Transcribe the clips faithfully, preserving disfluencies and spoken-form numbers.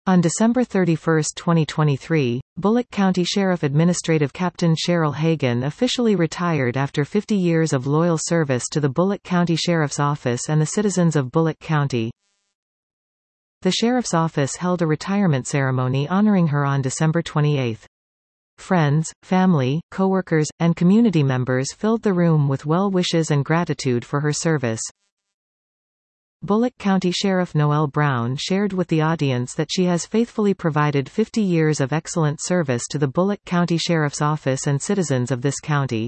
On December thirty-first, twenty twenty-three, Bullock County Sheriff Administrative Captain Cheryl Hagan officially retired after fifty years of loyal service to the Bullock County Sheriff's Office and the citizens of Bullock County. The Sheriff's Office held a retirement ceremony honoring her on December twenty-eighth. Friends, family, coworkers, and community members filled the room with well wishes and gratitude for her service. Bullock County Sheriff Noelle Brown shared with the audience that she has faithfully provided fifty years of excellent service to the Bullock County Sheriff's Office and citizens of this county.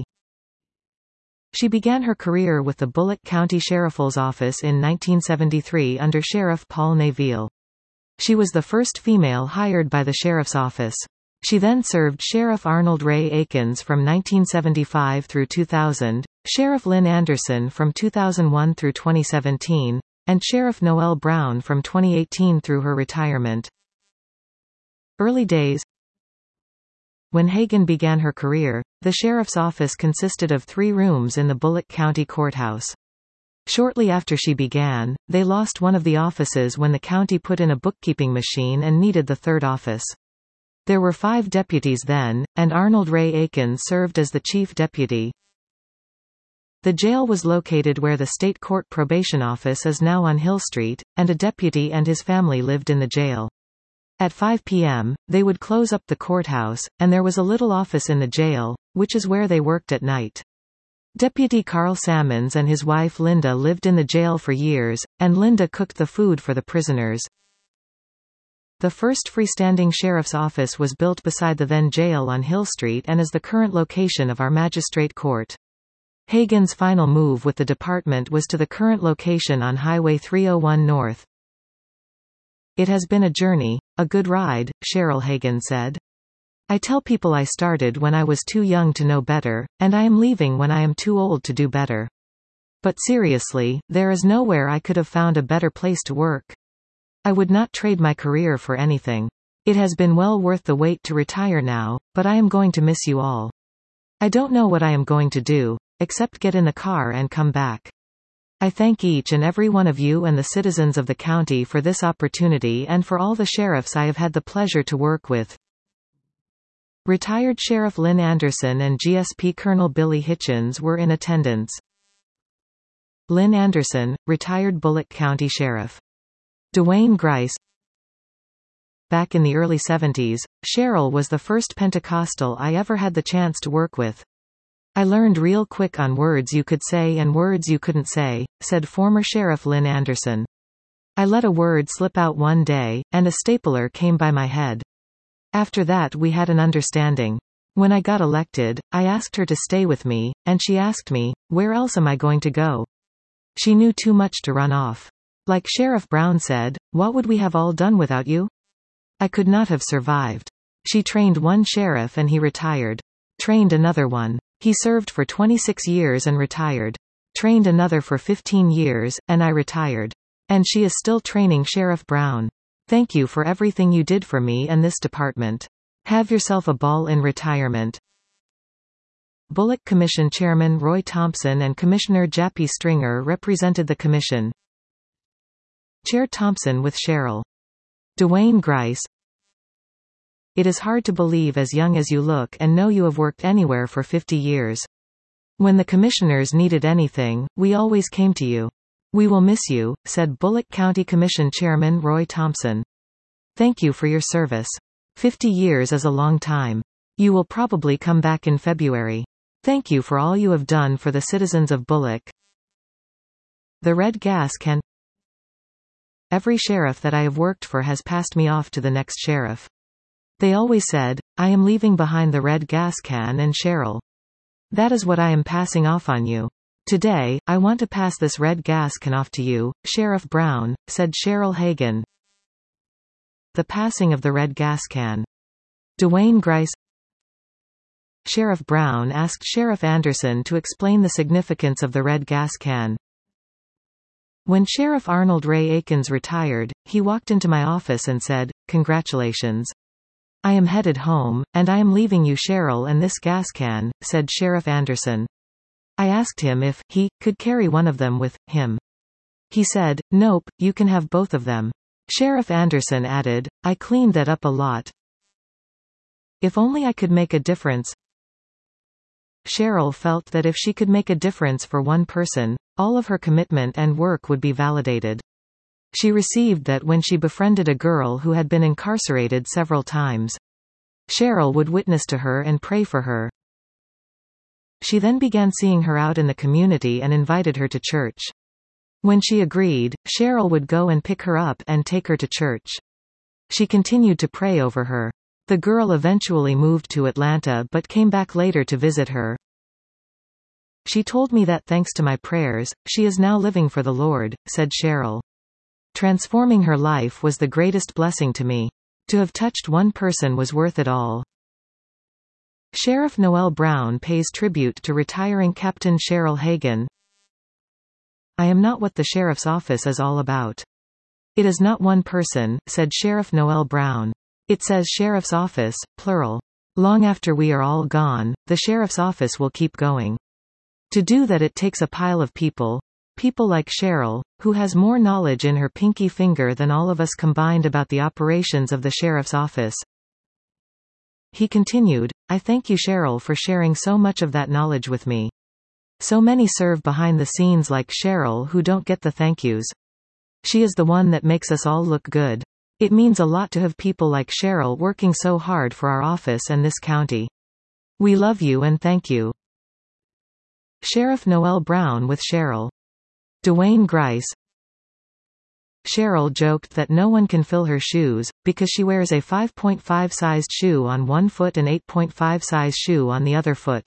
She began her career with the Bullock County Sheriff's Office in nineteen seventy-three under Sheriff Paul Neville. She was the first female hired by the Sheriff's Office. She then served Sheriff Arnold Ray Akins from nineteen seventy-five through two thousand, Sheriff Lynn Anderson from two thousand one through twenty seventeen, and Sheriff Noelle Brown from twenty eighteen through her retirement. Early days. When Hagan began her career, the Sheriff's Office consisted of three rooms in the Bullock County Courthouse. Shortly after she began, they lost one of the offices when the county put in a bookkeeping machine and needed the third office. There were five deputies then, and Arnold Ray Akins served as the chief deputy. The jail was located where the state court probation office is now on Hill Street, and a deputy and his family lived in the jail. At five p m, they would close up the courthouse, and there was a little office in the jail, which is where they worked at night. Deputy Carl Sammons and his wife Linda lived in the jail for years, and Linda cooked the food for the prisoners. The first freestanding sheriff's office was built beside the then jail on Hill Street and is the current location of our magistrate court. Hagan's final move with the department was to the current location on Highway three oh one North. "It has been a journey, a good ride," Cheryl Hagan said. "I tell people I started when I was too young to know better, and I am leaving when I am too old to do better. But seriously, there is nowhere I could have found a better place to work. I would not trade my career for anything. It has been well worth the wait to retire now, but I am going to miss you all. I don't know what I am going to do, except get in the car and come back. I thank each and every one of you and the citizens of the county for this opportunity and for all the sheriffs I have had the pleasure to work with." Retired Sheriff Lynn Anderson and G S P Colonel Billy Hitchens were in attendance. Lynn Anderson, retired Bullock County Sheriff. Dwayne Grice. Back in the early seventies, Cheryl was the first Pentecostal I ever had the chance to work with. "I learned real quick on words you could say and words you couldn't say," said former Sheriff Lynn Anderson. "I let a word slip out one day, and a stapler came by my head. After that we had an understanding. When I got elected, I asked her to stay with me, and she asked me, where else am I going to go? She knew too much to run off. Like Sheriff Brown said, what would we have all done without you? I could not have survived. She trained one sheriff and he retired. Trained another one. He served for twenty-six years and retired. Trained another for fifteen years, and I retired. And she is still training Sheriff Brown. Thank you for everything you did for me and this department. Have yourself a ball in retirement." Bullock Commission Chairman Roy Thompson and Commissioner Jappy Stringer represented the commission. Chair Thompson with Cheryl. Dwayne Grice. "It is hard to believe as young as you look and know you have worked anywhere for fifty years. When the commissioners needed anything, we always came to you. We will miss you," said Bullock County Commission Chairman Roy Thompson. "Thank you for your service. Fifty years is a long time. You will probably come back in February. Thank you for all you have done for the citizens of Bullock." The red gas can. "Every sheriff that I have worked for has passed me off to the next sheriff. They always said, I am leaving behind the red gas can and Cheryl. That is what I am passing off on you. Today, I want to pass this red gas can off to you, Sheriff Brown," said Cheryl Hagan. The passing of the red gas can. Dwayne Grice. Sheriff Brown asked Sheriff Anderson to explain the significance of the red gas can. "When Sheriff Arnold Ray Akins retired, he walked into my office and said, 'Congratulations. I am headed home, and I am leaving you Cheryl and this gas can,'" said Sheriff Anderson. "I asked him if he could carry one of them with him. He said, 'Nope, you can have both of them.' Sheriff Anderson added, "I cleaned that up a lot. If only I could make a difference." Cheryl felt that if she could make a difference for one person, all of her commitment and work would be validated. She received that when she befriended a girl who had been incarcerated several times. Cheryl would witness to her and pray for her. She then began seeing her out in the community and invited her to church. When she agreed, Cheryl would go and pick her up and take her to church. She continued to pray over her. The girl eventually moved to Atlanta but came back later to visit her. "She told me that thanks to my prayers, she is now living for the Lord," said Cheryl. "Transforming her life was the greatest blessing to me. To have touched one person was worth it all." Sheriff Noel Brown pays tribute to retiring Captain Cheryl Hagan. "I am not what the sheriff's office is all about. It is not one person," said Sheriff Noel Brown. "It says sheriff's office, plural. Long after we are all gone, the sheriff's office will keep going. To do that it takes a pile of people. People like Cheryl, who has more knowledge in her pinky finger than all of us combined about the operations of the sheriff's office." He continued, "I thank you, Cheryl, for sharing so much of that knowledge with me. So many serve behind the scenes like Cheryl who don't get the thank yous. She is the one that makes us all look good. It means a lot to have people like Cheryl working so hard for our office and this county. We love you and thank you." Sheriff Noel Brown with Cheryl. Dwayne Grice. Cheryl joked that no one can fill her shoes, because she wears a five point five sized shoe on one foot and eight point five size shoe on the other foot.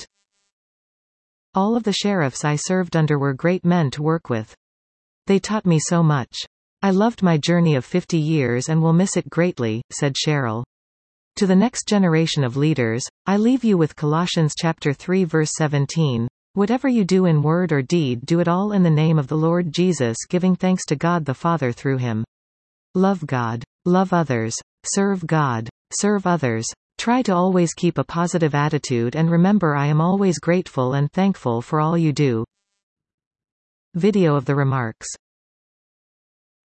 "All of the sheriffs I served under were great men to work with. They taught me so much. I loved my journey of fifty years and will miss it greatly," said Cheryl. To the next generation of leaders, I leave you with Colossians chapter three verse seventeen. "Whatever you do in word or deed, do it all in the name of the Lord Jesus, giving thanks to God the Father through him." Love God. Love others. Serve God. Serve others. Try to always keep a positive attitude and remember I am always grateful and thankful for all you do. Video of the remarks.